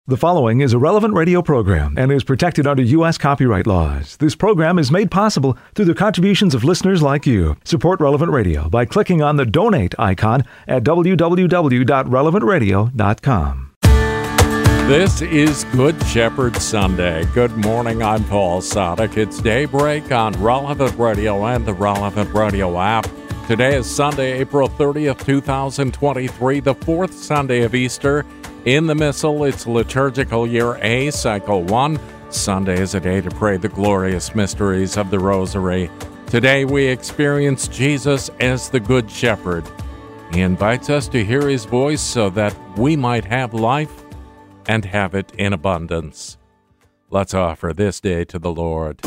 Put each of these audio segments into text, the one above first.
The following is a Relevant Radio program and is protected under U.S. copyright laws. This program is made possible through the contributions of listeners like you. Support Relevant Radio by clicking on the donate icon at www.relevantradio.com. This is Good Shepherd Sunday. Good morning, I'm Paul Sadek. It's daybreak on Relevant Radio and the Relevant Radio app. Today is Sunday, April 30th, 2023, the fourth Sunday of Easter. In the Missal, it's liturgical year A, cycle 1. Sunday is a day to pray the glorious mysteries of the Rosary. Today we experience Jesus as the Good Shepherd. He invites us to hear his voice so that we might have life and have it in abundance. Let's offer this day to the Lord.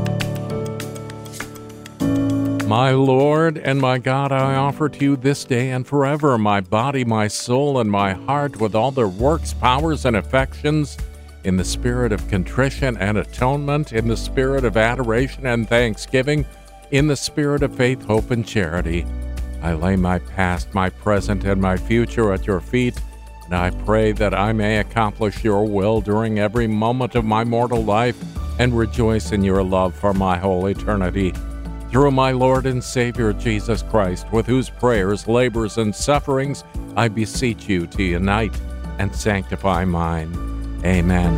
My Lord and my God, I offer to you this day and forever my body, my soul, and my heart with all their works, powers, and affections, in the spirit of contrition and atonement, in the spirit of adoration and thanksgiving, in the spirit of faith, hope, and charity. I lay my past, my present, and my future at your feet, and I pray that I may accomplish your will during every moment of my mortal life and rejoice in your love for my whole eternity. Through my Lord and Savior Jesus Christ, with whose prayers, labors, and sufferings I beseech you to unite and sanctify mine. Amen.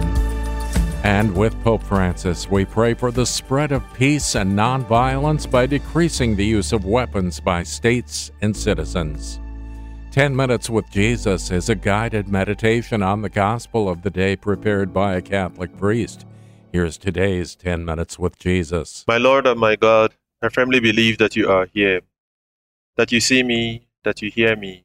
And with Pope Francis, we pray for the spread of peace and nonviolence by decreasing the use of weapons by states and citizens. 10 Minutes with Jesus is a guided meditation on the gospel of the day prepared by a Catholic priest. Here's today's 10 Minutes with Jesus. My Lord and my God, I firmly believe that you are here, that you see me, that you hear me.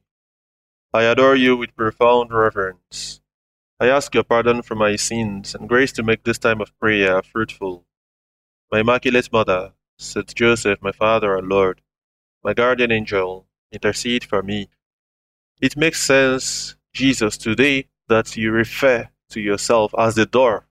I adore you with profound reverence. I ask your pardon for my sins and grace to make this time of prayer fruitful. My Immaculate Mother, Saint Joseph, my Father and Lord, my guardian angel, intercede for me. It makes sense, Jesus, today that you refer to yourself as the door.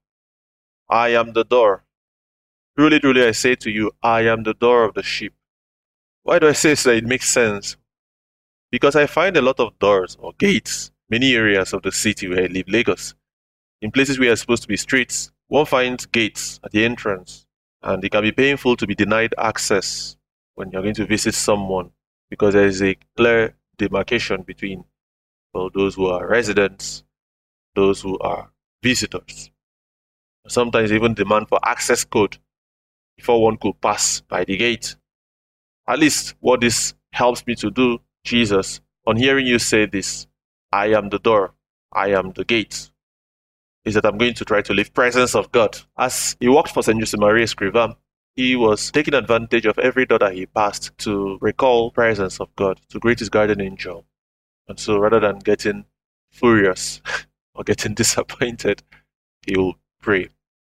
I am the door. Truly, truly, I say to you, I am the door of the sheep. Why do I say so? It makes sense. Because I find a lot of doors or gates, many areas of the city where I live, Lagos. In places where are supposed to be streets, one finds gates at the entrance, and it can be painful to be denied access when you're going to visit someone, because there is a clear demarcation between those who are residents, those who are visitors. Sometimes even demand for access code before one could pass by the gate. At least what this helps me to do, Jesus, on hearing you say this, I am the door, I am the gate, is that I'm going to try to live presence of God. As he worked for St. Josemaria Escrivá, he was taking advantage of every door that he passed to recall presence of God, to greet his guardian angel. And so rather than getting furious or getting disappointed, he will pray.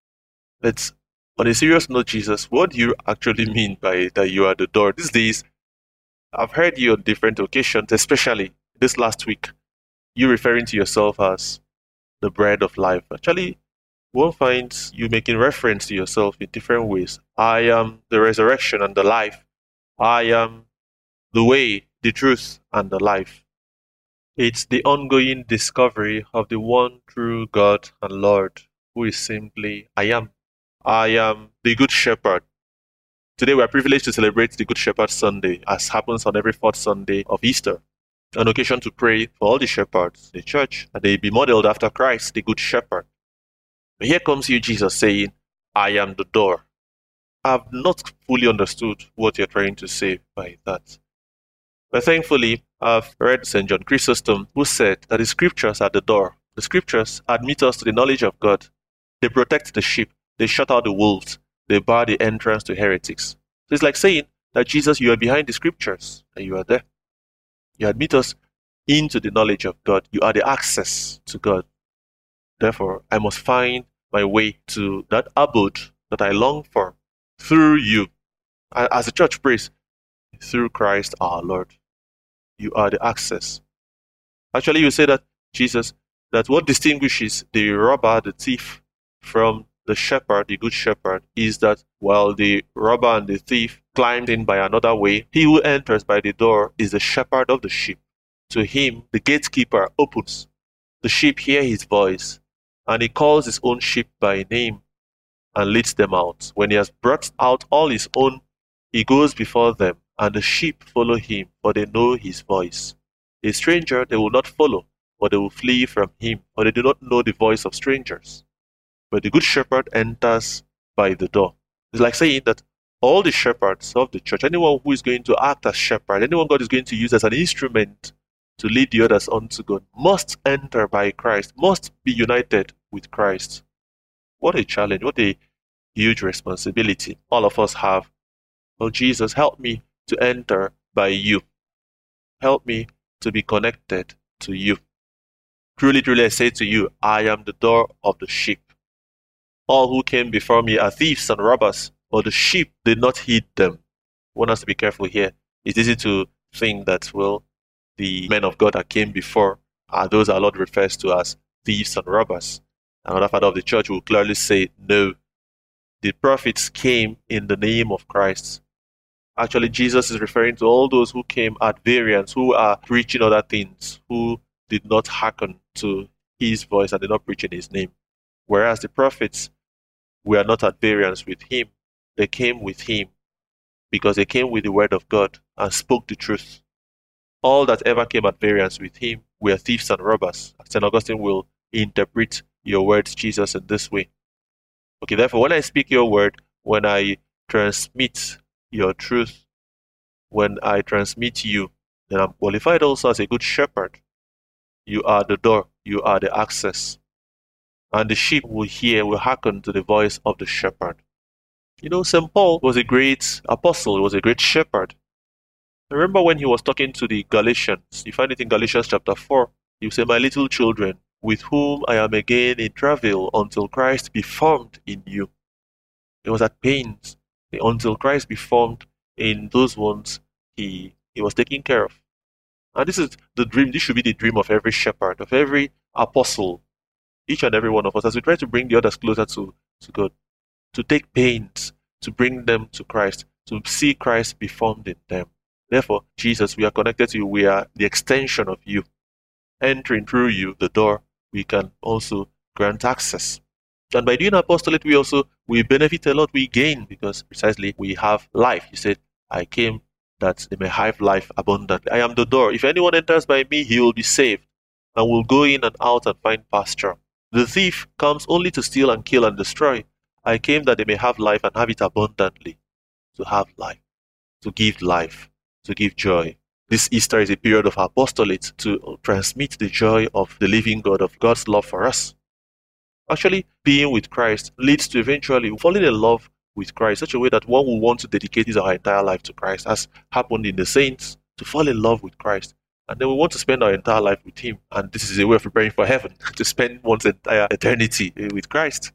But on a serious note, Jesus, what do you actually mean by that you are the door? These days, I've heard you on different occasions, especially this last week, you referring to yourself as the bread of life. Actually, one finds you making reference to yourself in different ways. I am the resurrection and the life. I am the way, the truth, and the life. It's the ongoing discovery of the one true God and Lord, who is simply I am. I am the Good Shepherd. Today we are privileged to celebrate the Good Shepherd Sunday, as happens on every fourth Sunday of Easter. An occasion to pray for all the shepherds, the church, that they be modeled after Christ, the Good Shepherd. But here comes you, Jesus, saying, I am the door. I've not fully understood what you're trying to say by that. But thankfully, I've read St. John Chrysostom, who said that the scriptures are the door. The scriptures admit us to the knowledge of God. They protect the sheep. They shut out the wolves. They bar the entrance to heretics. So it's like saying that Jesus, you are behind the scriptures, and you are there. You admit us into the knowledge of God. You are the access to God. Therefore, I must find my way to that abode that I long for through you. As the church prays, through Christ our Lord. You are the access. Actually, you say that, Jesus, that what distinguishes the robber, the thief, from the shepherd, the good shepherd, is that while the robber and the thief climbed in by another way, he who enters by the door is the shepherd of the sheep. To him, the gatekeeper opens. The sheep hear his voice, and he calls his own sheep by name and leads them out. When he has brought out all his own, he goes before them, and the sheep follow him, for they know his voice. A stranger they will not follow, but they will flee from him, for they do not know the voice of strangers. But the good shepherd enters by the door. It's like saying that all the shepherds of the church, anyone who is going to act as shepherd, anyone God is going to use as an instrument to lead the others unto God, must enter by Christ, must be united with Christ. What a challenge, what a huge responsibility all of us have. Oh, Jesus, help me to enter by you. Help me to be connected to you. Truly, truly, I say to you, I am the door of the sheep. All who came before me are thieves and robbers, but the sheep did not heed them. I want us to be careful here. It's easy to think that, well, the men of God that came before are those our Lord refers to as thieves and robbers. Another father of the church will clearly say, no, the prophets came in the name of Christ. Actually, Jesus is referring to all those who came at variance, who are preaching other things, who did not hearken to his voice and did not preach in his name. Whereas the prophets were not at variance with him. They came with him because they came with the word of God and spoke the truth. All that ever came at variance with him were thieves and robbers. St. Augustine will interpret your words, Jesus, in this way. Okay, therefore, when I speak your word, when I transmit your truth, when I transmit you, then I'm qualified also as a good shepherd. You are the door, you are the access. And the sheep will hearken to the voice of the shepherd. You know, St. Paul was a great apostle, he was a great shepherd. Remember when he was talking to the Galatians, you find it in Galatians chapter 4, he will say, my little children, with whom I am again in travail until Christ be formed in you. He was at pains until Christ be formed in those ones he was taking care of. And this is the dream, this should be the dream of every shepherd, of every apostle, each and every one of us, as we try to bring the others closer to God, to take pains, to bring them to Christ, to see Christ be formed in them. Therefore, Jesus, we are connected to you, we are the extension of you. Entering through you, the door, we can also grant access. And by doing apostolate, we benefit a lot, we gain, because precisely we have life. He said, I came that they may have life abundantly. I am the door. If anyone enters by me, he will be saved, and will go in and out and find pasture. The thief comes only to steal and kill and destroy. I came that they may have life and have it abundantly. To have life, to give joy. This Easter is a period of apostolate to transmit the joy of the living God, of God's love for us. Actually, being with Christ leads to eventually falling in love with Christ, such a way that one will want to dedicate his entire life to Christ, as happened in the saints, to fall in love with Christ. And then we want to spend our entire life with him. And this is a way of preparing for heaven, to spend one's entire eternity with Christ.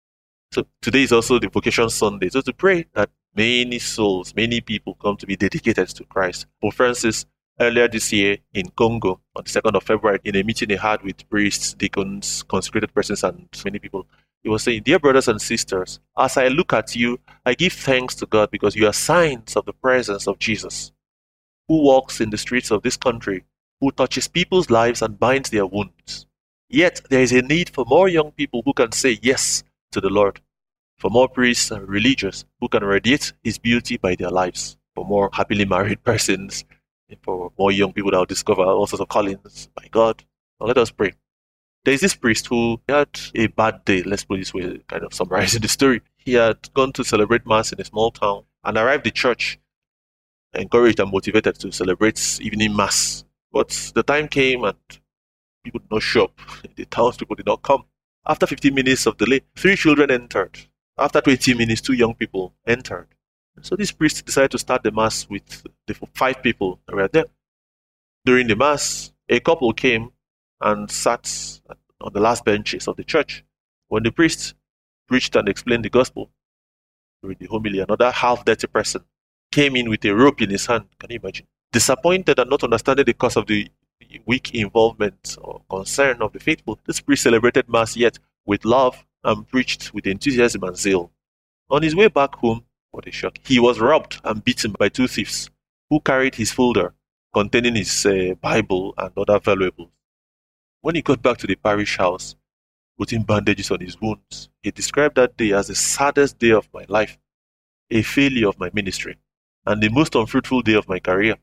So today is also the Vocation Sunday. So to pray that many souls, many people come to be dedicated to Christ. Pope Francis, earlier this year in Congo, on the 2nd of February, in a meeting he had with priests, deacons, consecrated persons, and many people, he was saying, dear brothers and sisters, as I look at you, I give thanks to God because you are signs of the presence of Jesus, who walks in the streets of this country, who touches people's lives and binds their wounds. Yet there is a need for more young people who can say yes to the Lord, for more priests and religious who can radiate his beauty by their lives, for more happily married persons, and for more young people that will discover all sorts of callings by God. Now let us pray. There is this priest who had a bad day, let's put it this way, kind of summarizing the story. He had gone to celebrate Mass in a small town and arrived at church, encouraged and motivated to celebrate evening Mass. But the time came and people did not show up. The townspeople did not come. After 15 minutes of delay, 3 children entered. After 20 minutes, 2 young people entered. So this priest decided to start the Mass with the 5 people that were there. During the Mass, a couple came and sat on the last benches of the church. When the priest preached and explained the gospel during the homily, another half-dirty person came in with a rope in his hand. Can you imagine? Disappointed and not understanding the cause of the weak involvement or concern of the faithful, this priest celebrated Mass yet with love and preached with enthusiasm and zeal. On his way back home, what a shock, he was robbed and beaten by 2 thieves who carried his folder containing his Bible and other valuables. When he got back to the parish house, putting bandages on his wounds. He described that day as the saddest day of my life, a failure of my ministry, and the most unfruitful day of my career.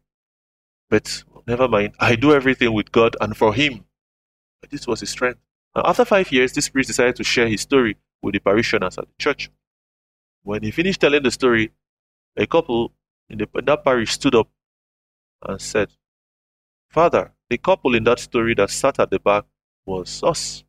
But never mind, I do everything with God and for him. But this was his strength. Now, after 5 years, this priest decided to share his story with the parishioners at the church. When he finished telling the story, a couple in that parish stood up and said, "Father, the couple in that story that sat at the back was us.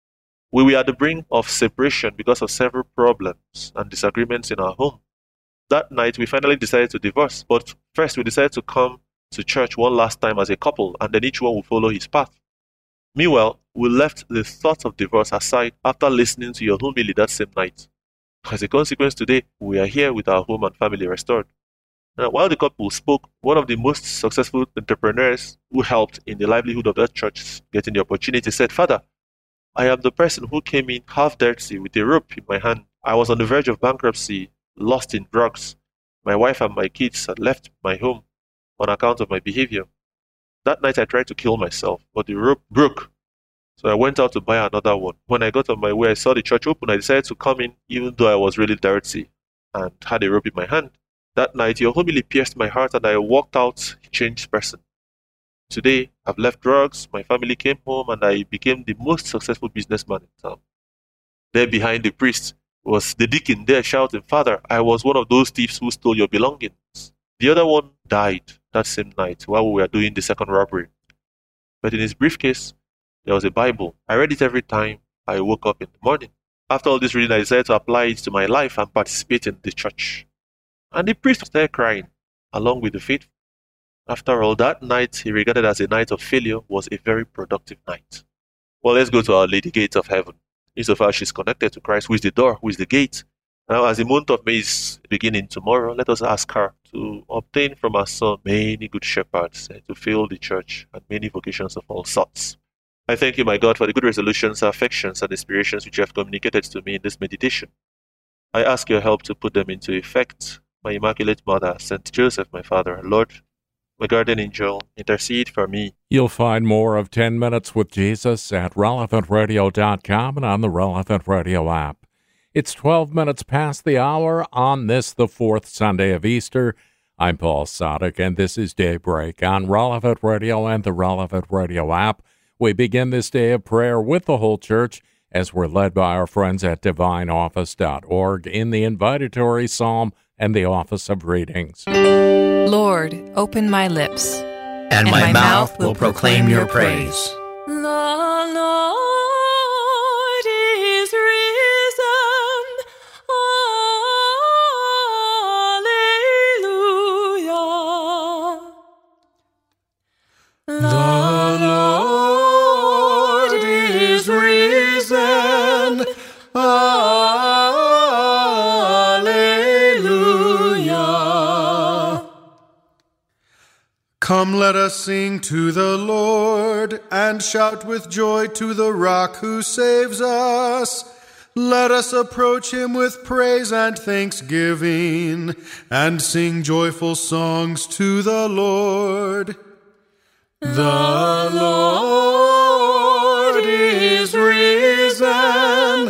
We were at the brink of separation because of several problems and disagreements in our home. That night, we finally decided to divorce, but first we decided to come to church one last time as a couple, and then each one will follow his path. Meanwhile, we left the thought of divorce aside after listening to your homily that same night. As a consequence, today, we are here with our home and family restored." Now, while the couple spoke, one of the most successful entrepreneurs who helped in the livelihood of that church getting the opportunity said, "Father, I am the person who came in half dirty with a rope in my hand. I was on the verge of bankruptcy, lost in drugs. My wife and my kids had left my home on account of my behavior. That night I tried to kill myself, but the rope broke. So I went out to buy another one. When I got on my way, I saw the church open. I decided to come in even though I was really dirty and had a rope in my hand. That night, your homily pierced my heart and I walked out a changed person. Today, I've left drugs, my family came home, and I became the most successful businessman in town." There behind the priest was the deacon there shouting, "Father, I was one of those thieves who stole your belongings." The other one died that same night while we were doing the second robbery. But in his briefcase, there was a Bible. I read it every time I woke up in the morning. After all this reading, I decided to apply it to my life and participate in the church. And the priest started crying, along with the faithful. After all, that night he regarded as a night of failure was a very productive night. Well, let's go to Our Lady Gate of Heaven. Insofar as she's connected to Christ, who is the door, who is the gate. Now, as the month of May is beginning tomorrow, let us ask her to obtain from her son many good shepherds to fill the church and many vocations of all sorts. I thank you, my God, for the good resolutions, affections, and inspirations which you have communicated to me in this meditation. I ask your help to put them into effect. My Immaculate Mother, Saint Joseph, my Father, Lord, my guardian angel, intercede for me. You'll find more of 10 Minutes with Jesus at relevantradio.com and on the Relevant Radio app. It's 12 minutes past the hour on this, the fourth Sunday of Easter. I'm Paul Sadek, and this is Daybreak on Relevant Radio and the Relevant Radio app. We begin this day of prayer with the whole church as we're led by our friends at divineoffice.org in the invitatory psalm and the office of readings. Lord, open my lips, and my mouth will proclaim your praise. The Lord is risen. Alleluia. The Lord is risen. Come, let us sing to the Lord, and shout with joy to the Rock who saves us. Let us approach him with praise and thanksgiving, and sing joyful songs to the Lord. The Lord is risen.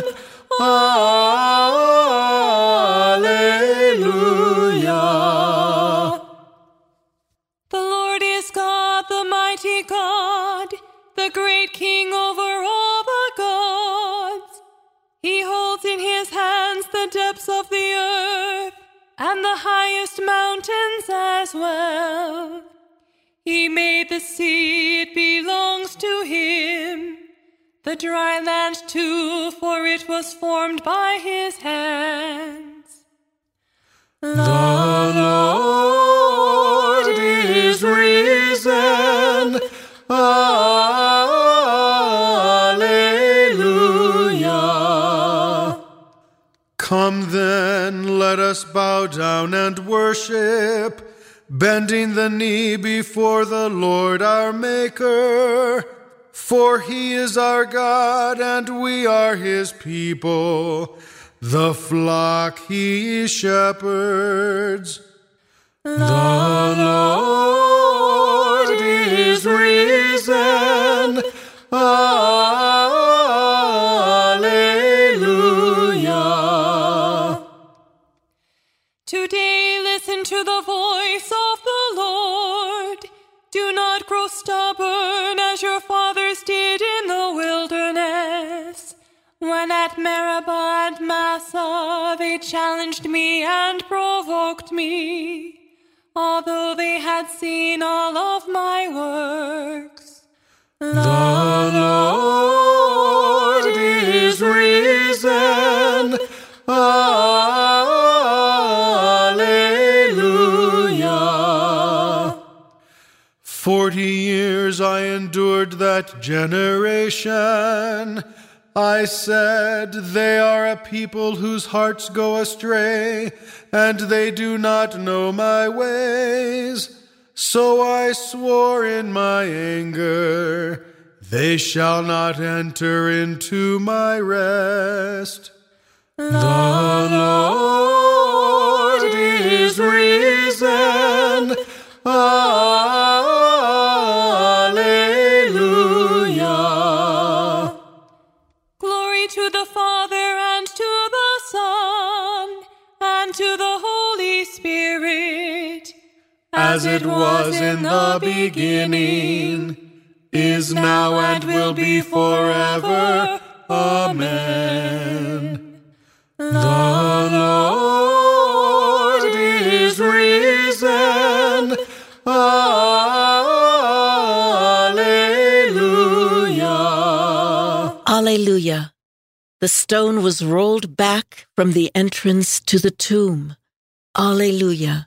Alleluia. The Lord is God, the mighty God, the great King over all the gods. He holds in his hands the depths of the earth, and the highest mountains as well. He made the sea, it belongs to him. The dry land too, for it was formed by his hands. The Lord is risen. Alleluia. Come then, let us bow down and worship, bending the knee before the Lord our Maker. For he is our God, and we are his people, the flock he shepherds. The Lord is risen. Alleluia. to the voice of the Lord. Do not grow stubborn as your fathers did in the wilderness, when at Meribah and Massah they challenged me and provoked me, although they had seen all of my works. The Lord is risen. Alleluia. 40 years I endured that generation. I said, they are a people whose hearts go astray, and they do not know my ways. So I swore in my anger, they shall not enter into my rest. The Lord is risen. Alleluia. Glory to the Father, and to the Son, and to the Holy Spirit, as it was in the beginning, is now, and will be forever. Amen. The Lord is risen. Alleluia. Alleluia. The stone was rolled back from the entrance to the tomb. Alleluia.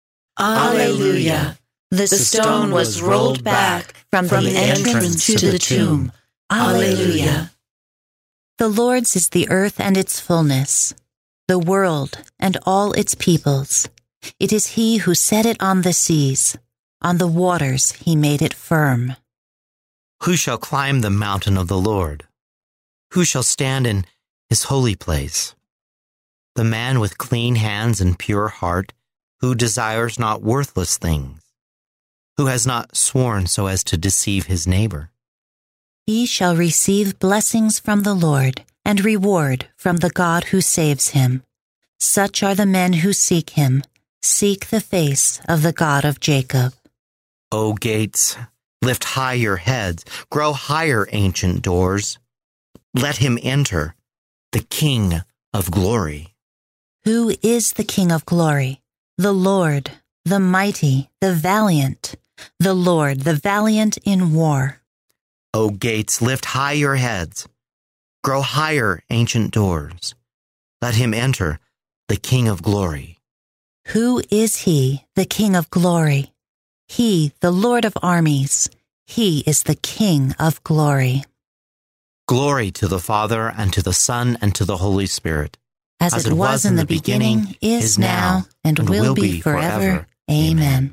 Alleluia. The stone was rolled back from the entrance to the tomb. Alleluia. The Lord's is the earth and its fullness, the world and all its peoples. It is He who set it on the seas. On the waters He made it firm. Who shall climb the mountain of the Lord? Who shall stand in His holy place? The man with clean hands and pure heart, who desires not worthless things, who has not sworn so as to deceive his neighbor. He shall receive blessings from the Lord and reward from the God who saves him. Such are the men who seek Him. Seek the face of the God of Jacob. O gates, lift high your heads, grow higher, ancient doors. Let him enter, the King of glory. Who is the King of glory? The Lord, the mighty, the valiant, the Lord, the valiant in war. O gates, lift high your heads, grow higher, ancient doors. Let him enter, the King of glory. Who is He, the King of glory? He, the Lord of armies. He is the King of glory. Glory to the Father, and to the Son, and to the Holy Spirit. As it was in the beginning, is now, and will be forever. Amen.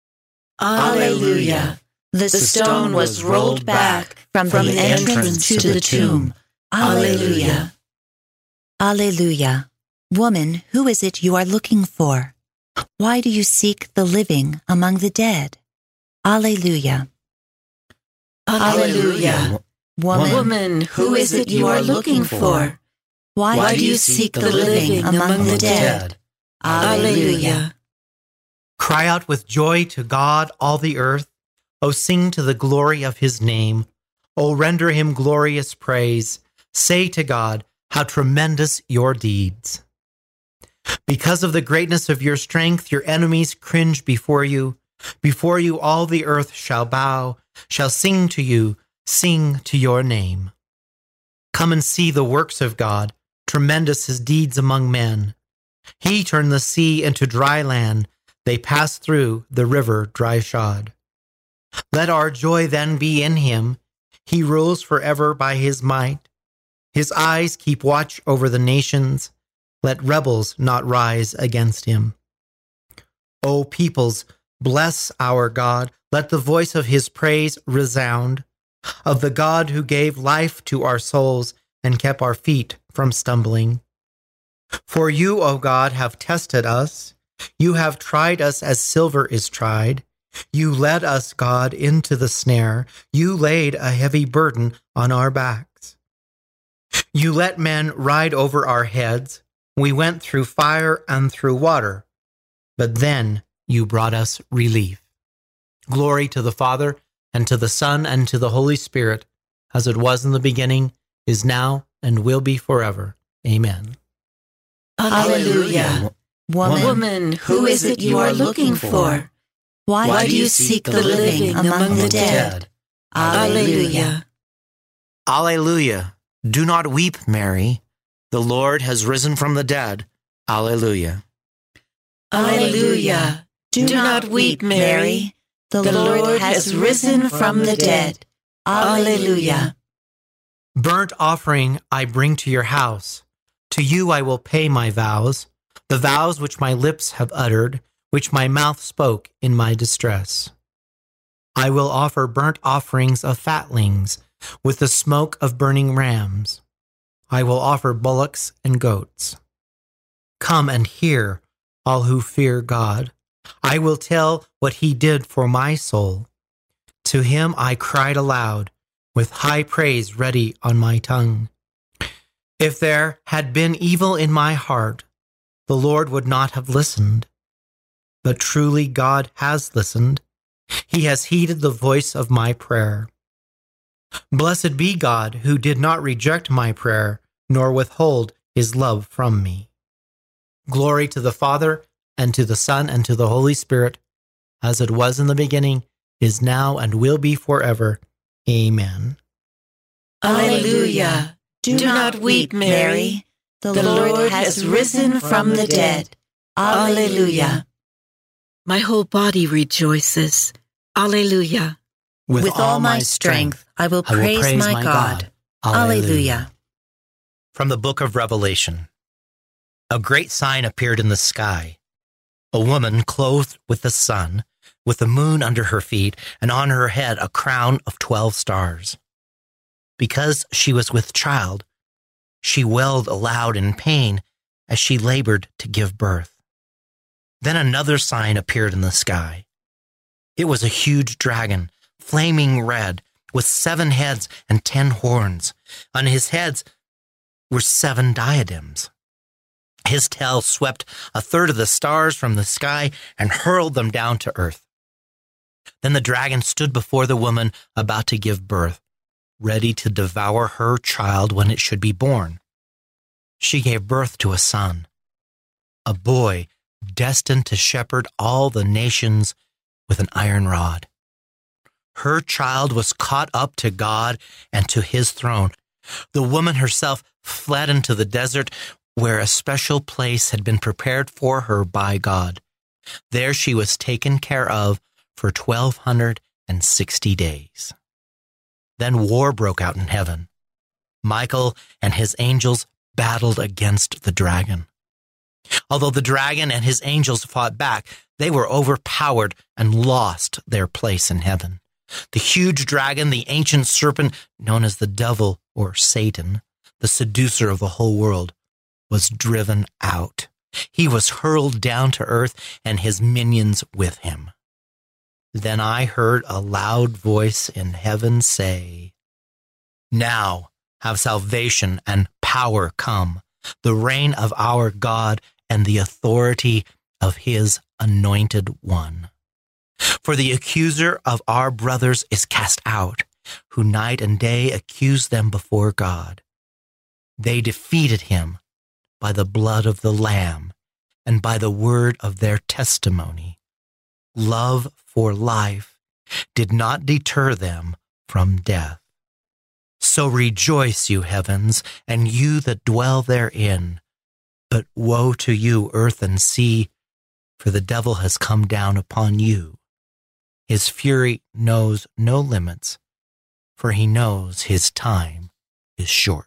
Alleluia. The stone was rolled back from the entrance to the tomb. Alleluia. Alleluia. Woman, who is it you are looking for? Why do you seek the living among the dead? Alleluia. Alleluia. Woman, who is it you are looking for? Why do you seek the living among the dead? Alleluia. Cry out with joy to God, all the earth. O sing to the glory of His name. O render Him glorious praise. Say to God, how tremendous your deeds. Because of the greatness of your strength, your enemies cringe before you. Before you all the earth shall bow, shall sing to you, sing to your name. Come and see the works of God, tremendous His deeds among men. He turned the sea into dry land. They passed through the river dry-shod. Let our joy then be in Him. He rules forever by His might. His eyes keep watch over the nations. Let rebels not rise against Him. O peoples, bless our God. Let the voice of His praise resound. Of the God who gave life to our souls and kept our feet from stumbling. For you, O God, have tested us. You have tried us as silver is tried. You led us, God, into the snare. You laid a heavy burden on our backs. You let men ride over our heads. We went through fire and through water. but then you brought us relief. Glory to the Father, and to the Son, and to the Holy Spirit, as it was in the beginning, is now, and will be forever. Amen. Alleluia. Woman, who is it you are looking for? Why do you seek the living among the dead? Alleluia. Alleluia. Do not weep, Mary. The Lord has risen from the dead. Alleluia. Alleluia. Do not weep, Mary. The Lord has risen from the dead. Alleluia. Burnt offering I bring to your house. To you I will pay my vows, the vows which my lips have uttered, which my mouth spoke in my distress. I will offer burnt offerings of fatlings, with the smoke of burning rams. I will offer bullocks and goats. Come and hear, all who fear God. I will tell what he did for my soul. To him I cried aloud, with high praise ready on my tongue. If there had been evil in my heart, the Lord would not have listened. But truly God has listened. He has heeded the voice of my prayer. Blessed be God, who did not reject my prayer, nor withhold his love from me. Glory to the Father, and to the Son, and to the Holy Spirit, as it was in the beginning, is now, and will be forever. Amen. Alleluia. Do not weep, Mary. The Lord has risen from the dead. Alleluia. My whole body rejoices. Alleluia. With all my strength, I will praise my God. Alleluia. From the book of Revelation. A great sign appeared in the sky. A woman clothed with the sun, with the moon under her feet, and on her head a crown of 12 stars. Because she was with child, she wailed aloud in pain as she labored to give birth. Then another sign appeared in the sky. It was a huge dragon, flaming red, with 7 heads and 10 horns. On his heads were 7 diadems. His tail swept a third of the stars from the sky and hurled them down to earth. Then the dragon stood before the woman about to give birth, ready to devour her child when it should be born. She gave birth to a son, a boy destined to shepherd all the nations with an iron rod. Her child was caught up to God and to his throne. The woman herself fled into the desert, where a special place had been prepared for her by God. There she was taken care of for 1,260 days. Then war broke out in heaven. Michael and his angels battled against the dragon. Although the dragon and his angels fought back, they were overpowered and lost their place in heaven. The huge dragon, the ancient serpent known as the devil or Satan, the seducer of the whole world, was driven out. He was hurled down to earth and his minions with him. Then I heard a loud voice in heaven say, "Now have salvation and power come, the reign of our God and the authority of his anointed one. For the accuser of our brothers is cast out, who night and day accused them before God. They defeated him by the blood of the Lamb and by the word of their testimony. Love for life did not deter them from death. So rejoice, you heavens, and you that dwell therein. But woe to you, earth and sea, for the devil has come down upon you. His fury knows no limits, for he knows his time is short."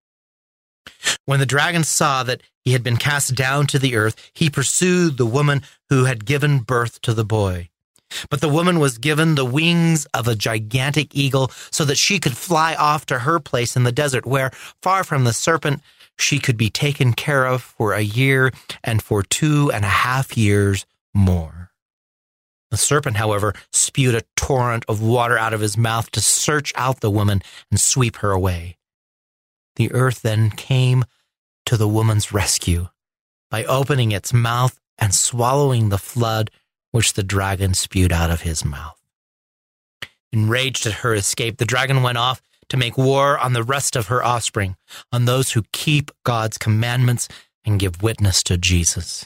When the dragon saw that he had been cast down to the earth, he pursued the woman who had given birth to the boy. But the woman was given the wings of a gigantic eagle so that she could fly off to her place in the desert where, far from the serpent, she could be taken care of for a year and for 2.5 years more. The serpent, however, spewed a torrent of water out of his mouth to search out the woman and sweep her away. The earth then came to the woman's rescue by opening its mouth and swallowing the flood which the dragon spewed out of his mouth. Enraged at her escape, the dragon went off to make war on the rest of her offspring, on those who keep God's commandments and give witness to Jesus.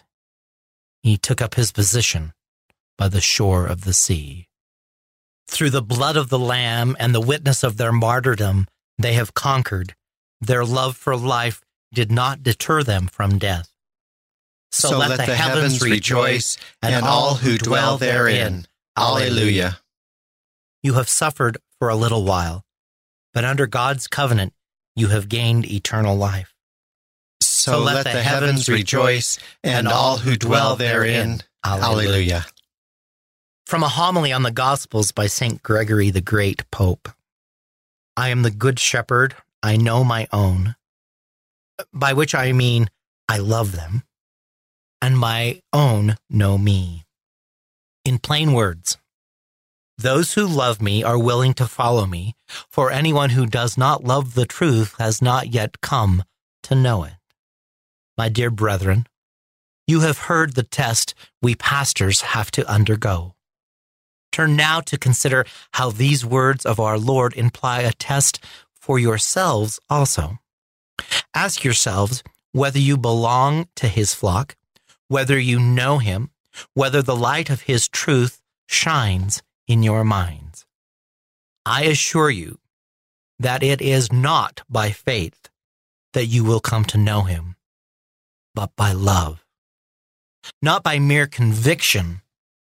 He took up his position by the shore of the sea. Through the blood of the Lamb and the witness of their martyrdom, they have conquered. Their love for life did not deter them from death. So let the heavens rejoice, and all who dwell therein. Alleluia. You have suffered for a little while, but under God's covenant you have gained eternal life. So let the heavens rejoice, and all who dwell therein. Alleluia. From a homily on the Gospels by St. Gregory the Great, Pope. I am the good shepherd, I know my own, by which I mean I love them, and my own know me. In plain words, those who love me are willing to follow me, for anyone who does not love the truth has not yet come to know it. My dear brethren, you have heard the test we pastors have to undergo. Turn now to consider how these words of our Lord imply a test for yourselves also. Ask yourselves whether you belong to his flock, whether you know him, whether the light of his truth shines in your minds. I assure you that it is not by faith that you will come to know him, but by love. Not by mere conviction,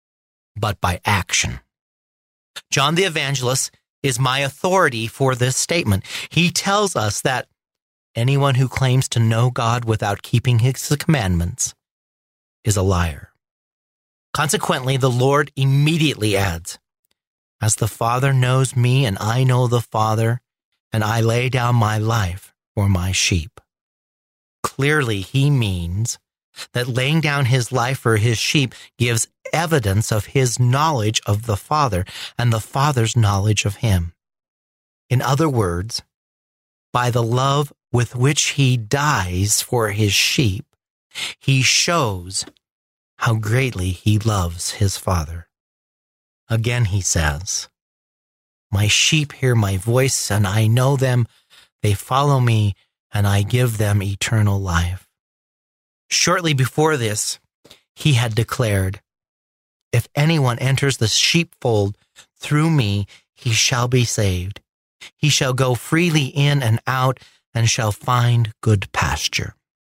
but by action. John the Evangelist is my authority for this statement. He tells us that anyone who claims to know God without keeping his commandments is a liar. Consequently, the Lord immediately adds, as the Father knows me and I know the Father, and I lay down my life for my sheep. Clearly, he means that laying down his life for his sheep gives evidence of his knowledge of the Father and the Father's knowledge of him. In other words, by the love with which he dies for his sheep, he shows how greatly he loves his Father. Again, he says, my sheep hear my voice, and I know them. They follow me, and I give them eternal life. Shortly before this, he had declared, if anyone enters the sheepfold through me, he shall be saved. He shall go freely in and out and shall find good pasture.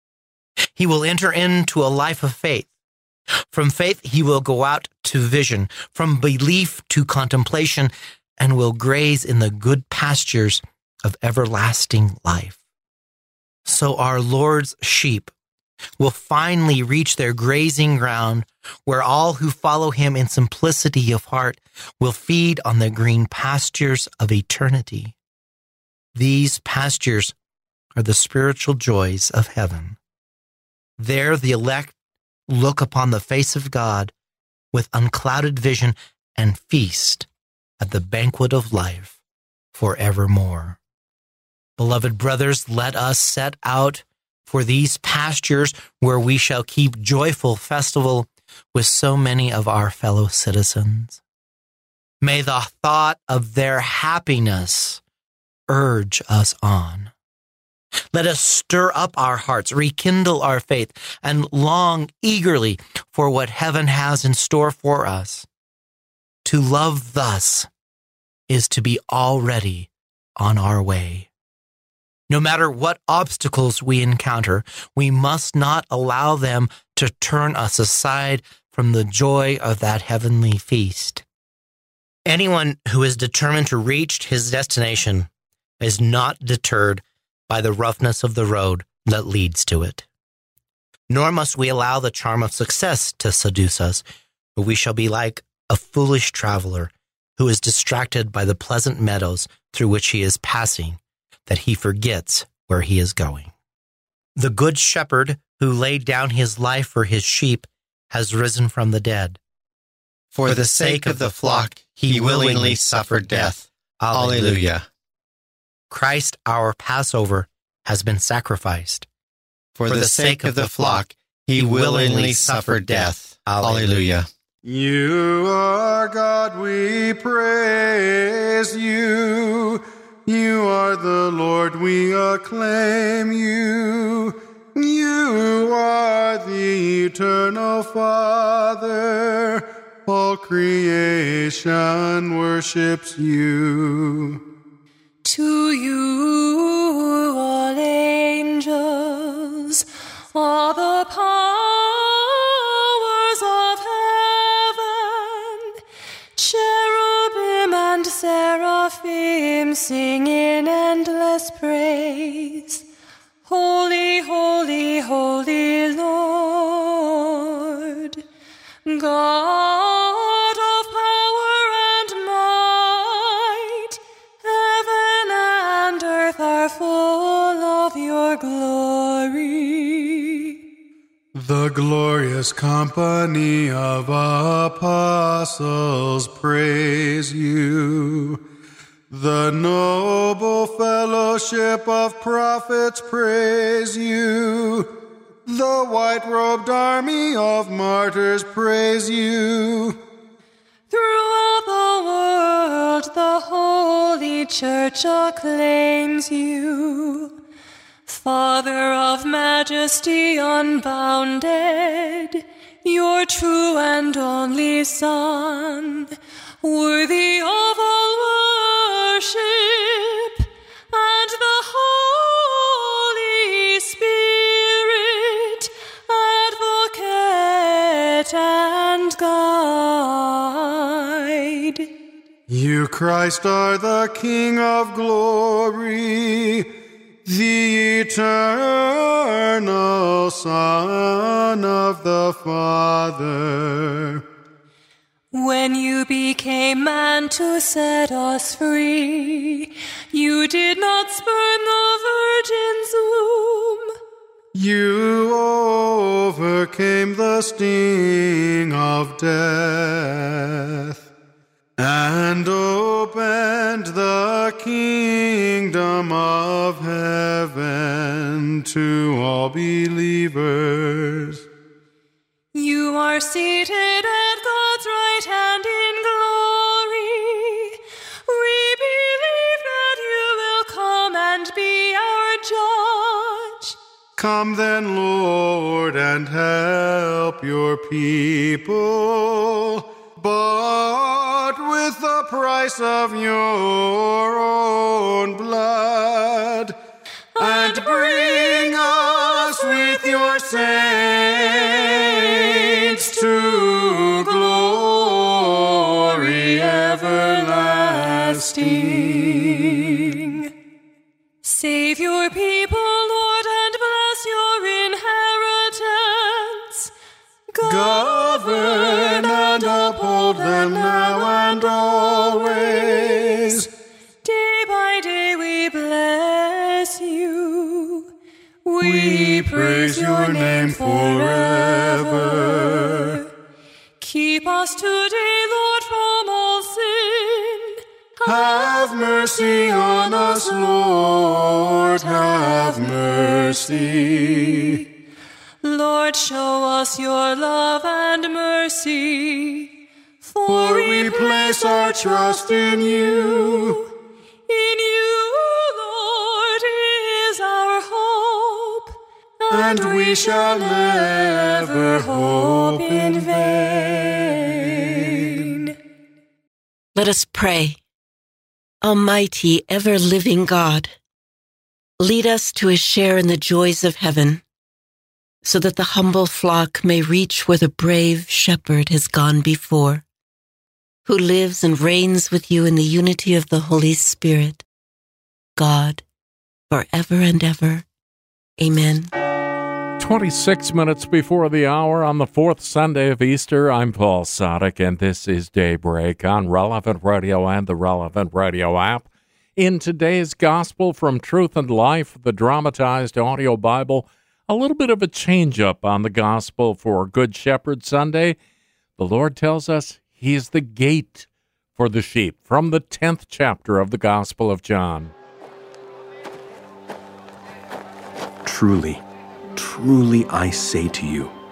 He will enter into a life of faith. From faith, he will go out to vision, from belief to contemplation, and will graze in the good pastures of everlasting life. So our Lord's sheep will finally reach their grazing ground, where all who follow him in simplicity of heart will feed on the green pastures of eternity. These pastures are the spiritual joys of heaven. There the elect look upon the face of God with unclouded vision and feast at the banquet of life forevermore. Beloved brothers, let us set out for these pastures where we shall keep joyful festival with so many of our fellow citizens. May the thought of their happiness urge us on. Let us stir up our hearts, rekindle our faith, and long eagerly for what heaven has in store for us. To love thus is to be already on our way. No matter what obstacles we encounter, we must not allow them to turn us aside from the joy of that heavenly feast. Anyone who is determined to reach his destination is not deterred by the roughness of the road that leads to it. Nor must we allow the charm of success to seduce us, or we shall be like a foolish traveler who is distracted by the pleasant meadows through which he is passing, that he forgets where he is going. The good shepherd who laid down his life for his sheep has risen from the dead. For the sake of the flock, he willingly suffered death. Alleluia. Christ, our Passover, has been sacrificed. For the sake of the flock, He willingly suffered death. Alleluia. You are God, we praise you. You are the Lord, we acclaim you. You are the eternal Father. All creation worships you. To you, all angels, all the powers of heaven, cherubim and seraphim sing in endless praise. Holy, holy, holy Lord, God of power and might, heaven and earth are full of your glory. The glorious company of apostles praise you. The noble fellowship of prophets praise you. The white-robed army of martyrs praise you. Throughout the world, the Holy Church acclaims you. Father of majesty unbounded, your true and only Son, worthy of all worship, and the Holy Spirit, advocate and guide. You, Christ, are the King of glory, the eternal Son of the Father. When you became man to set us free, you did not spurn the virgin's womb. You overcame the sting of death and opened the kingdom of heaven to all believers. You are seated at God's right hand in glory. We believe that you will come and be our judge. Come then, Lord, and help your people, bought with the price of your own blood, and bring us with your saints to glory everlasting. Save your people, Lord, and bless your inheritance. Govern and uphold them now and always. Day by day we bless you. We praise your name forever. Keep us today, Lord, from all sin. Have mercy on us, Lord, have mercy. Lord, show us your love and mercy, for we place our trust in you. In you, Lord, is our hope, and we shall never hope in vain. Let us pray. Almighty, ever-living God, lead us to a share in the joys of heaven, so that the humble flock may reach where the brave shepherd has gone before, who lives and reigns with you in the unity of the Holy Spirit, God, forever and ever. Amen. 26 minutes before the hour on the fourth Sunday of Easter, I'm Paul Sadek, and this is Daybreak on Relevant Radio and the Relevant Radio app. In today's Gospel from Truth and Life, the dramatized audio Bible, a little bit of a change-up on the Gospel for Good Shepherd Sunday. The Lord tells us He is the gate for the sheep, from the 10th chapter of the Gospel of John. Truly, truly I say to you,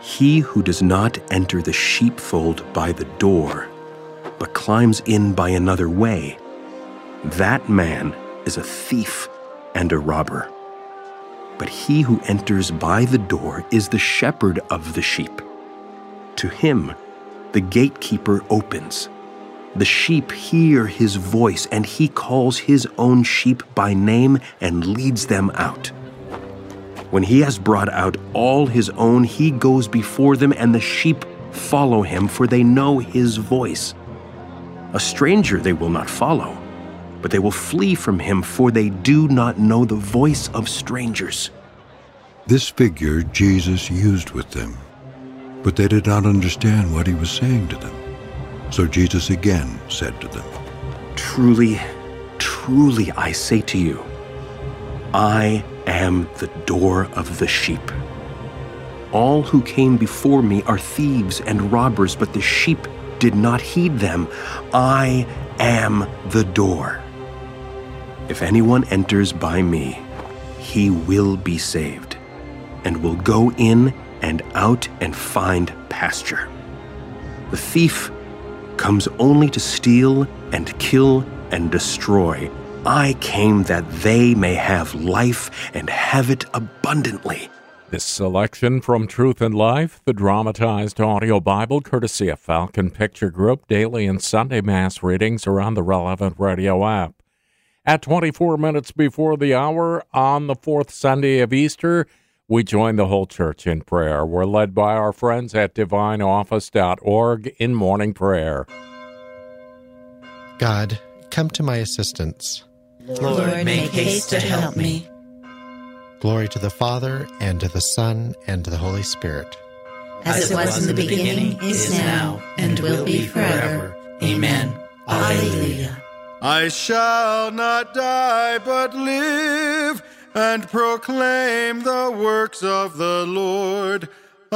He who does not enter the sheepfold by the door, but climbs in by another way, that man is a thief and a robber. But he who enters by the door is the shepherd of the sheep. To him the gatekeeper opens. The sheep hear his voice, and he calls his own sheep by name and leads them out. When he has brought out all his own, he goes before them, and the sheep follow him, for they know his voice. A stranger they will not follow, but they will flee from him, for they do not know the voice of strangers. This figure Jesus used with them, but they did not understand what he was saying to them. So Jesus again said to them, Truly, truly, I say to you, I am the door of the sheep. All who came before me are thieves and robbers, but the sheep did not heed them. I am the door. If anyone enters by me, he will be saved, and will go in and out and find pasture. The thief comes only to steal and kill and destroy. I came that they may have life and have it abundantly. This selection from Truth and Life, the dramatized audio Bible, courtesy of Falcon Picture Group, daily and Sunday Mass readings are on the Relevant Radio app. At 24 minutes before the hour on the fourth Sunday of Easter, we join the whole church in prayer. We're led by our friends at divineoffice.org in morning prayer. God, come to my assistance. Lord, make haste to help me. Glory to the Father, and to the Son, and to the Holy Spirit. As it was in the beginning, is now, and will be forever. Amen. Alleluia. I shall not die, but live, and proclaim the works of the Lord.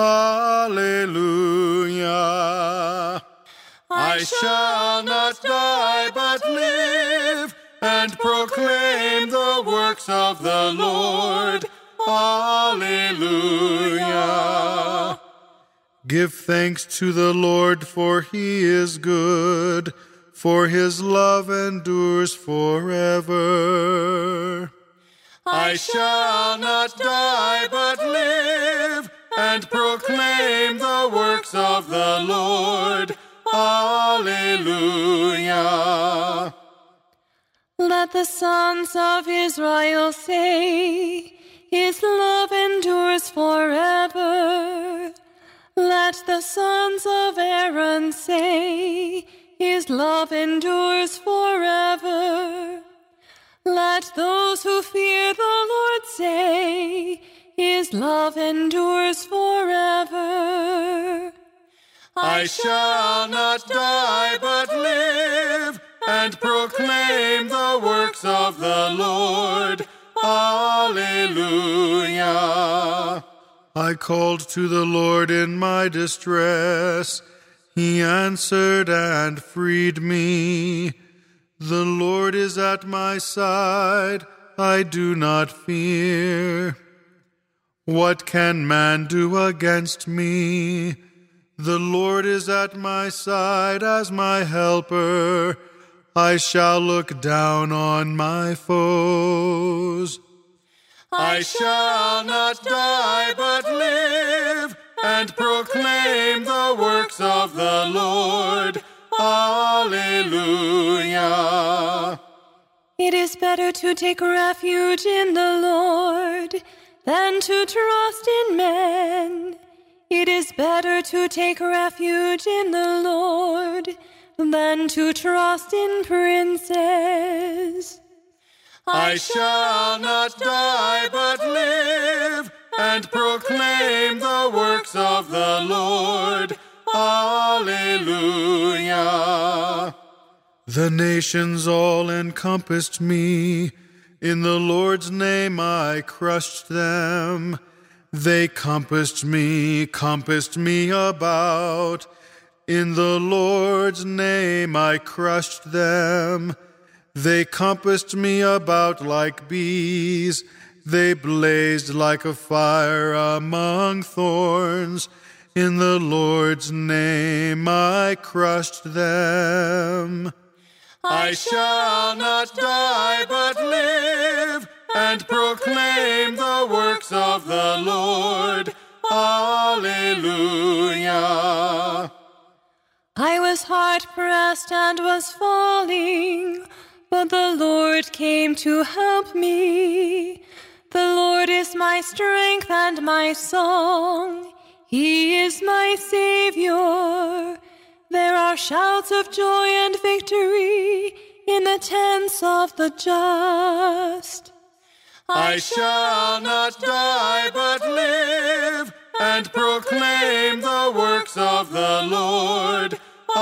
Alleluia. I shall not die, but live, and proclaim the works of the Lord. Alleluia. Give thanks to the Lord, for he is good, for his love endures forever. I shall not die, but live, and proclaim the works of the Lord. Alleluia. Let the sons of Israel say, his love endures forever. Let the sons of Aaron say, his love endures forever. Let those who fear the Lord say, his love endures forever. I shall not die, but live, and proclaim the works of the Lord. Alleluia. I called to the Lord in my distress. He answered and freed me. The Lord is at my side. I do not fear. What can man do against me? The Lord is at my side as my helper. I shall look down on my foes. I shall not die, but live, and proclaim the works of the Lord. Alleluia. It is better to take refuge in the Lord than to trust in men. It is better to take refuge in the Lord than to trust in princes. I shall not die, but live, and proclaim the works of the Lord. Alleluia. The nations all encompassed me. In the Lord's name I crushed them. They compassed me about. In the Lord's name I crushed them. They compassed me about like bees. They blazed like a fire among thorns. In the Lord's name I crushed them. I shall not die but live and proclaim the works of the Lord. Alleluia. I was hard-pressed and was falling, but the Lord came to help me. The Lord is my strength and my song. He is my Savior. There are shouts of joy and victory in the tents of the just. I shall not die but live and proclaim the works of the Lord.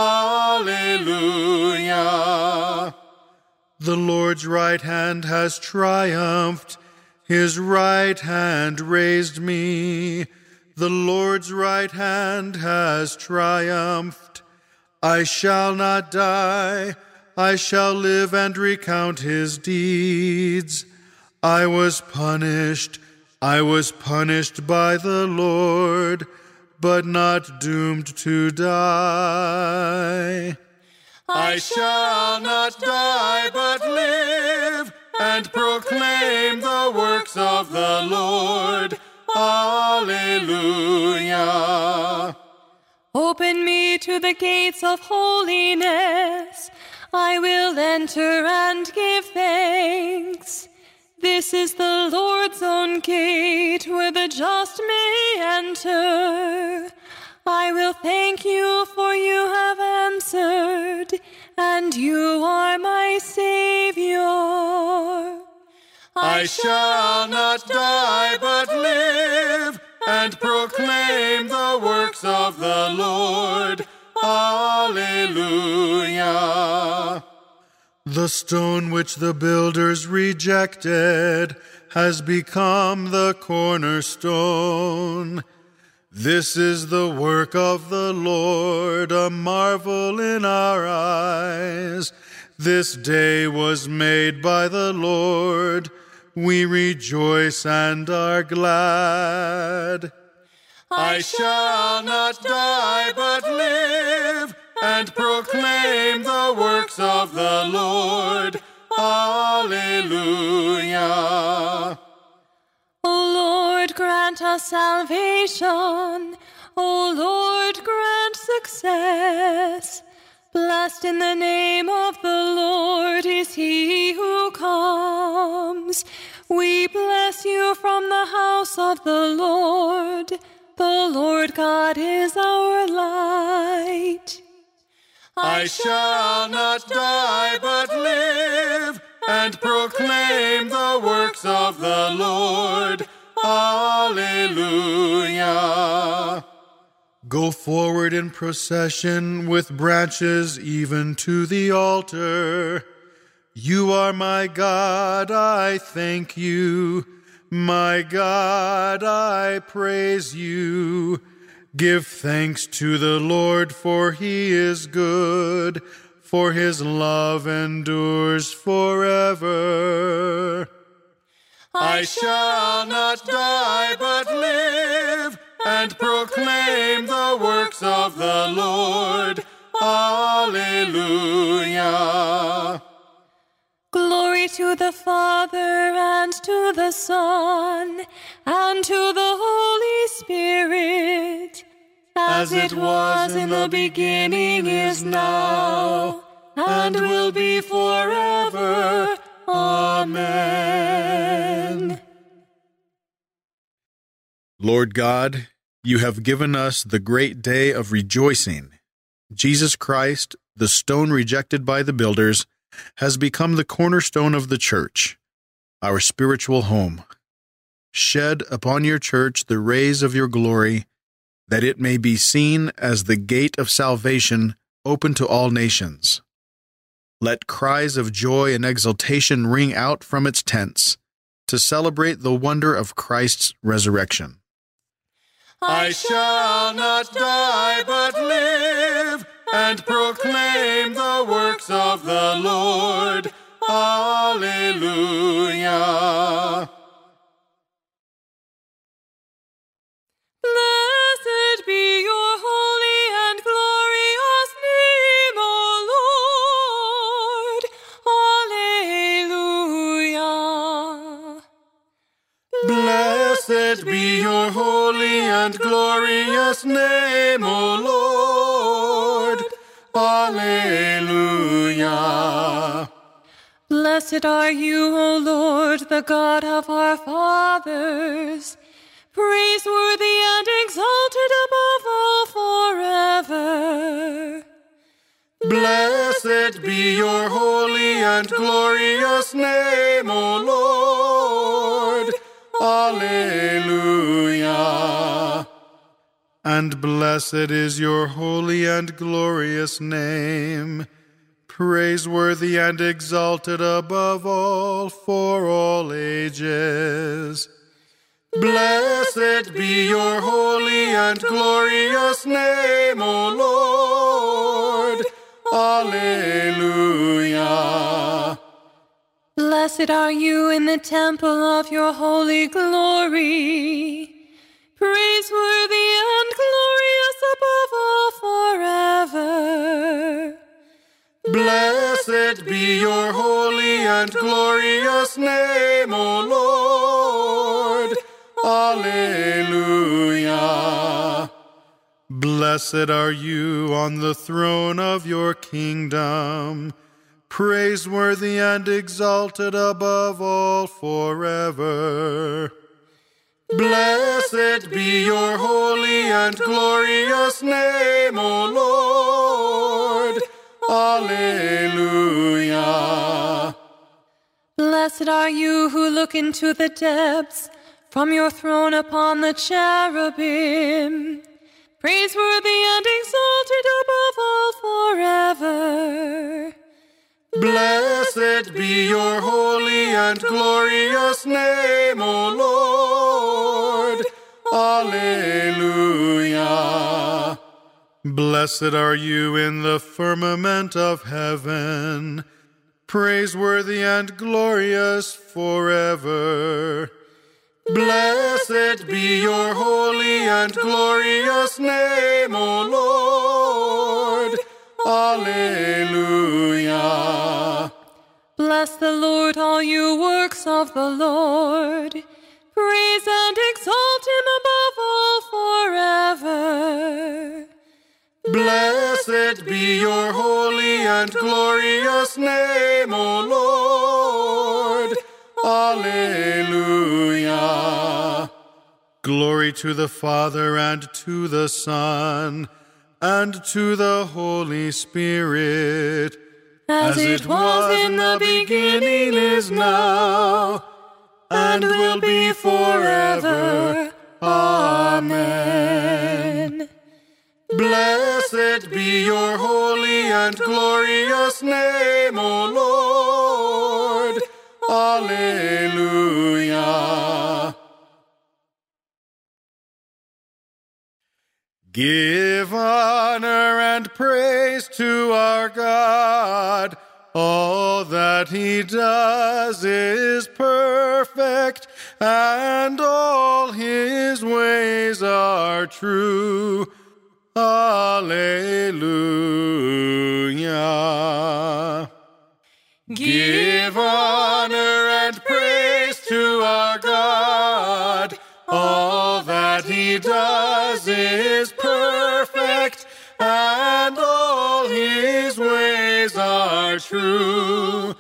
Alleluia. The Lord's right hand has triumphed. His right hand raised me. The Lord's right hand has triumphed. I shall not die. I shall live and recount his deeds. I was punished by the Lord, but not doomed to die. I shall not die but live and proclaim the works of the Lord. Alleluia. Open me to the gates of holiness. I will enter and give thanks. This is the Lord's own gate, where the just may enter. I will thank you, for you have answered, and you are my Savior. I shall not die but live and proclaim the works of the Lord. Alleluia. The stone which the builders rejected has become the cornerstone. This is the work of the Lord, a marvel in our eyes. This day was made by the Lord. We rejoice and are glad. I shall not die but live and proclaim the works of the Lord. Alleluia. O Lord, grant us salvation. O Lord, grant success. Blessed in the name of the Lord is he who comes. We bless you from the house of the Lord. The Lord God is our light. I shall not die but live and proclaim the works of the Lord. Alleluia. Go forward in procession with branches even to the altar. You are my God, I thank you. My God, I praise you. Give thanks to the Lord, for he is good, for his love endures forever. I shall not die but live and proclaim the works of the Lord. Alleluia. Glory to the Father, and to the Son, and to the Holy Spirit, as it was in the beginning, is now, and will be forever. Amen. Lord God, you have given us the great day of rejoicing. Jesus Christ, the stone rejected by the builders, has become the cornerstone of the church, our spiritual home. Shed upon your church the rays of your glory, that it may be seen as the gate of salvation open to all nations. Let cries of joy and exultation ring out from its tents to celebrate the wonder of Christ's resurrection. I shall not die but live and proclaim the works of the Lord. Alleluia. Blessed be Blessed be your holy and glorious name, O Lord. Alleluia. Blessed are you, O Lord, the God of our fathers, praiseworthy and exalted above all forever. Blessed be your holy and glorious name, O Lord. Alleluia. And blessed is your holy and glorious name, praiseworthy and exalted above all for all ages. Blessed be your holy and glorious name, O Lord. Alleluia. Blessed are you in the temple of your holy glory, praiseworthy and glorious above all forever. Blessed be your holy and glorious name, O Lord. Alleluia. Blessed are you on the throne of your kingdom, praiseworthy and exalted above all forever. Blessed be your holy and glorious name, O Lord. Alleluia. Blessed are you who look into the depths from your throne upon the cherubim, praiseworthy and exalted above all forever. Blessed be your holy and glorious name, O Lord. Alleluia. Blessed are you in the firmament of heaven, praiseworthy and glorious forever. Blessed be your holy and glorious name, O Lord. Alleluia. Bless the Lord, all you works of the Lord. Praise and exalt him above all forever. Blessed be your holy and glorious name, O Lord. Alleluia. Glory to the Father and to the Son and to the Holy Spirit, as it was in the beginning, is now, and will be forever. Amen. Blessed be your holy and glorious name, O Lord. Alleluia. Give honor and praise to our God. All that he does is perfect, and all his ways are true. Alleluia. Give honor and praise to our God. All that he does is perfect, and all his ways are true.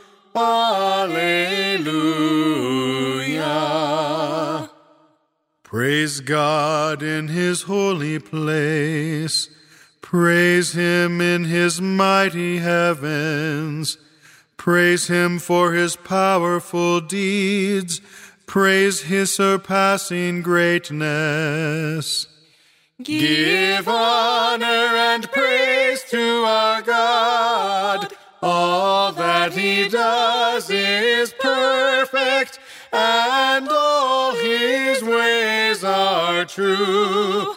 Alleluia. Praise God in his holy place. Praise him in his mighty heavens. Praise him for his powerful deeds. Praise his surpassing greatness. Give honor and praise to our God. All that he does is perfect, and all his ways are true.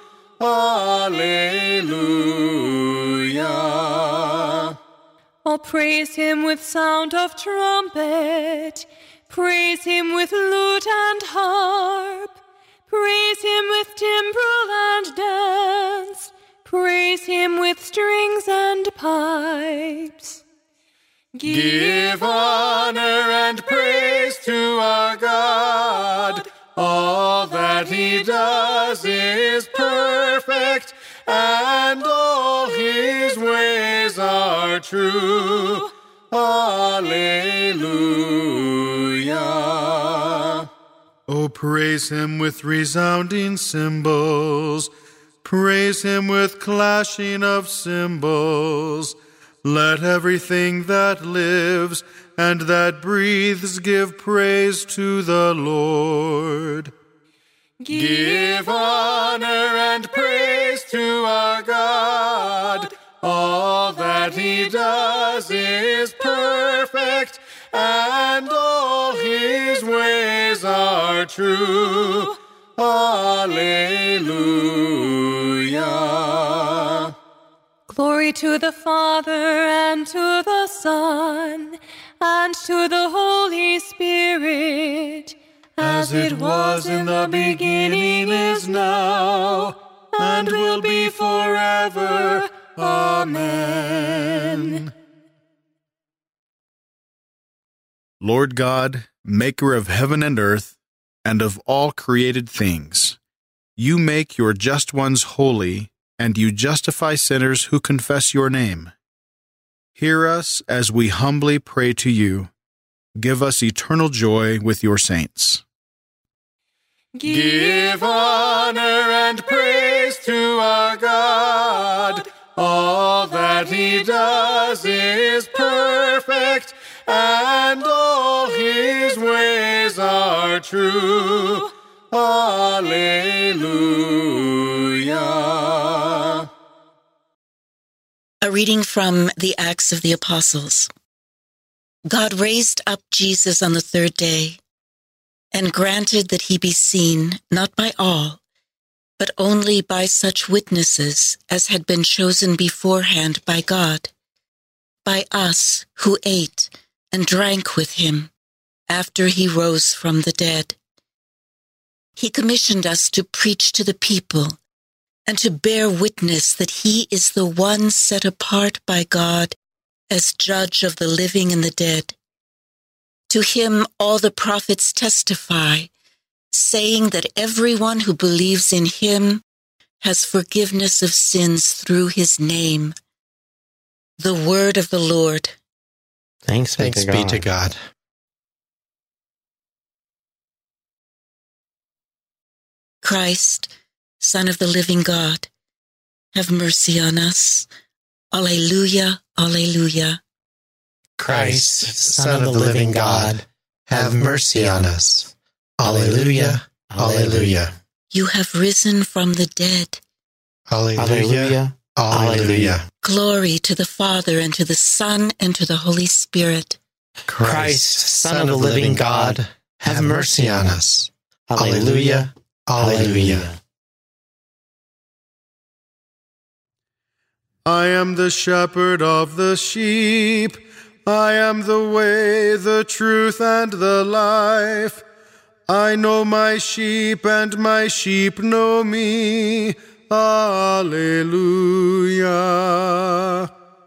Alleluia. Oh, praise him with sound of trumpet. Praise him with lute and harp. Praise him with timbrel and dance. Praise him with strings and pipes. Give honor and praise to our God. All that that he does is perfect, and all his ways are true. Alleluia. Oh, praise him with resounding cymbals. Praise him with clashing of cymbals. Let everything that lives and that breathes give praise to the Lord. Give honor and praise to our God. All that he does is perfect, and all his ways are true. Alleluia. Glory to the Father, and to the Son, and to the Holy Spirit, as it was in the beginning, is now, and will be forever. Amen. Lord God, maker of heaven and earth, and of all created things, you make your just ones holy, and you justify sinners who confess your name. Hear us as we humbly pray to you. Give us eternal joy with your saints. Give honor and praise to our God. All that he does is perfect, and all his ways are true. Alleluia. A reading from the Acts of the Apostles. God raised up Jesus on the third day, and granted that he be seen, not by all, but only by such witnesses as had been chosen beforehand by God, by us who ate and drank with him after he rose from the dead. He commissioned us to preach to the people and to bear witness that he is the one set apart by God as judge of the living and the dead. To him all the prophets testify, saying that everyone who believes in him has forgiveness of sins through his name. The word of the Lord. Thanks be to God. Christ, Son of the living God, have mercy on us. Alleluia, alleluia. Christ, Son of the living God, have mercy on us. Alleluia, alleluia. You have risen from the dead. Alleluia, alleluia. Glory to the Father, and to the Son, and to the Holy Spirit. Christ, Son of the living God, have mercy on us. Alleluia, alleluia. I am the shepherd of the sheep. I am the way, the truth, and the life. I know my sheep, and my sheep know me. Alleluia.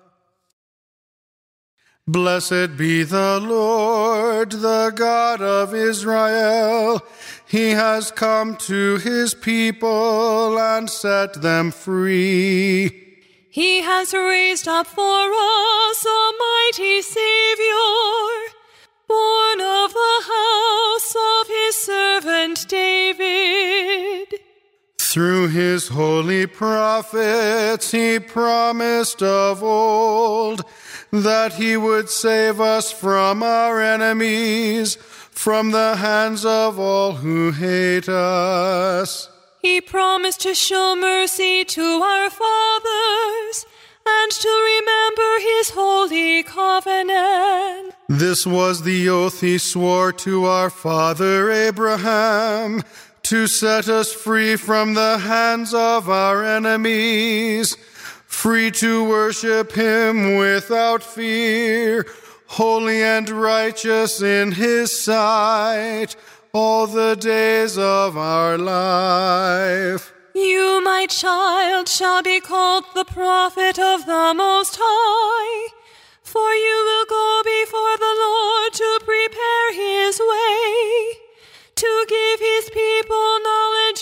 Blessed be the Lord, the God of Israel. He has come to his people and set them free. He has raised up for us a mighty Savior, born of the house of his servant David. Through his holy prophets he promised of old that he would save us from our enemies, from the hands of all who hate us. He promised to show mercy to our fathers and to remember his holy covenant. This was the oath he swore to our father Abraham, to set us free from the hands of our enemies, free to worship him without fear, holy and righteous in his sight, all the days of our life. You, my child, shall be called the prophet of the Most High, for you will go before the Lord to prepare his way, to give his people knowledge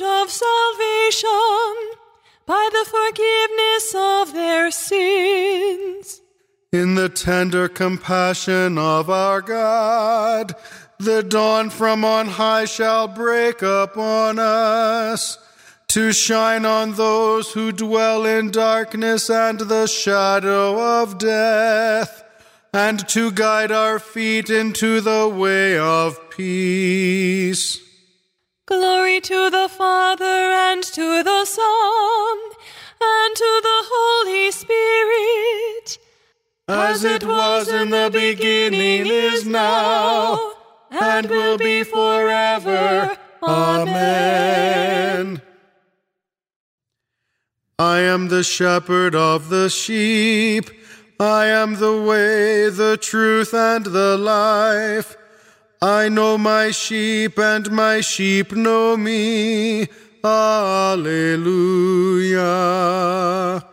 by the forgiveness of their sins. In the tender compassion of our God, the dawn from on high shall break upon us, to shine on those who dwell in darkness and the shadow of death, and to guide our feet into the way of peace. Glory to the Father, and to the Son, and to the Holy Spirit, as it was in the beginning, is now, and will be forever. Amen. I am the shepherd of the sheep. I am the way, the truth, and the life. I know my sheep, and my sheep know me. Alleluia.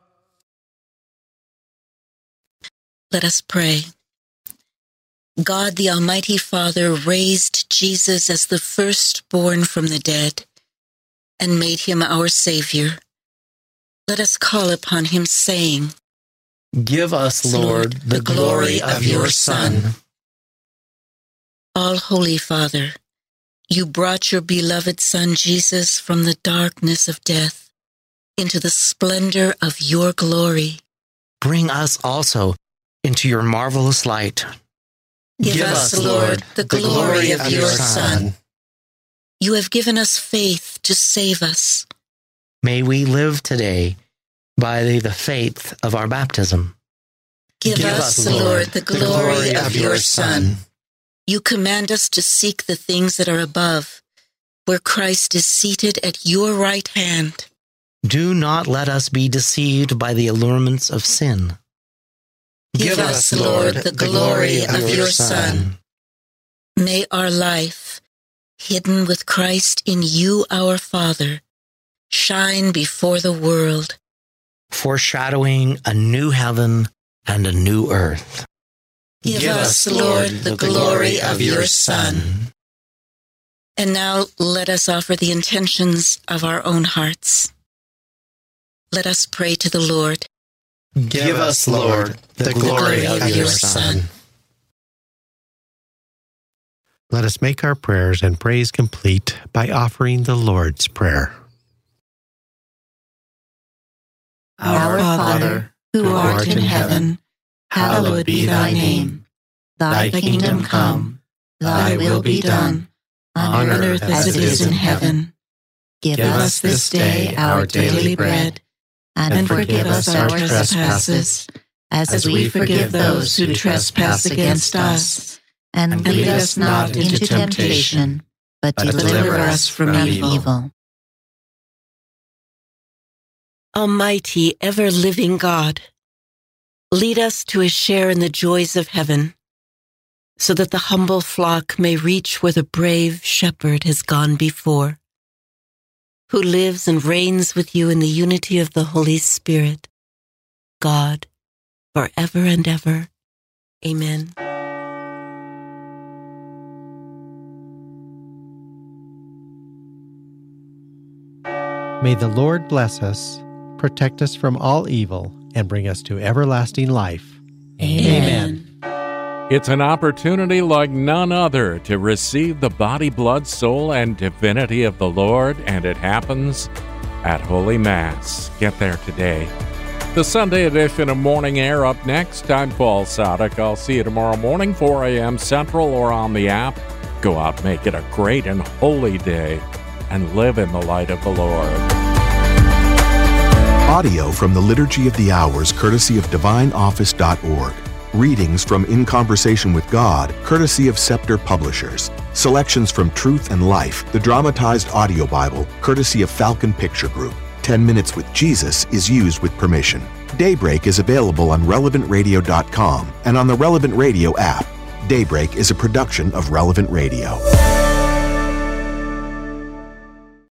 Let us pray. God, the Almighty Father, raised Jesus as the firstborn from the dead and made him our Savior. Let us call upon him, saying, Give us, Lord, the glory of your Son. All-Holy Father, you brought your beloved Son Jesus from the darkness of death into the splendor of your glory. Bring us also into your marvelous light. Give us, Lord, the glory of your Son. You have given us faith to save us. May we live today by the faith of our baptism. Give us, Lord, the glory of your Son. You command us to seek the things that are above, where Christ is seated at your right hand. Do not let us be deceived by the allurements of sin. Give us, Lord, the glory of your Son. May our life, hidden with Christ in you, our Father, shine before the world, foreshadowing a new heaven and a new earth. Give us, Lord, the glory of your Son. And now let us offer the intentions of our own hearts. Let us pray to the Lord. Give us, Lord, the glory of your Son. Let us make our prayers and praise complete by offering the Lord's Prayer. Our Father, who art in heaven, hallowed be thy name. Thy kingdom come, thy will be done, on earth as it is in heaven. Give us this day our daily bread, and forgive us our trespasses, as we forgive those who trespass against us. And lead us not into temptation, but deliver us from evil. Almighty, ever-living God, lead us to a share in the joys of heaven, so that the humble flock may reach where the brave shepherd has gone before, who lives and reigns with you in the unity of the Holy Spirit, God, forever and ever. Amen. May the Lord bless us, protect us from all evil, and bring us to everlasting life. Amen. It's an opportunity like none other to receive the body, blood, soul, and divinity of the Lord, and it happens at Holy Mass. Get there today. The Sunday edition of Morning Air up next. I'm Paul Sadek. I'll see you tomorrow morning, 4 a.m. Central, or on the app. Go out, make it a great and holy day, and live in the light of the Lord. Audio from the Liturgy of the Hours, courtesy of DivineOffice.org. Readings from In Conversation with God, courtesy of Scepter Publishers. Selections from Truth and Life, the dramatized audio Bible, courtesy of Falcon Picture Group. 10 Minutes with Jesus is used with permission. Daybreak is available on RelevantRadio.com and on the Relevant Radio app. Daybreak is a production of Relevant Radio.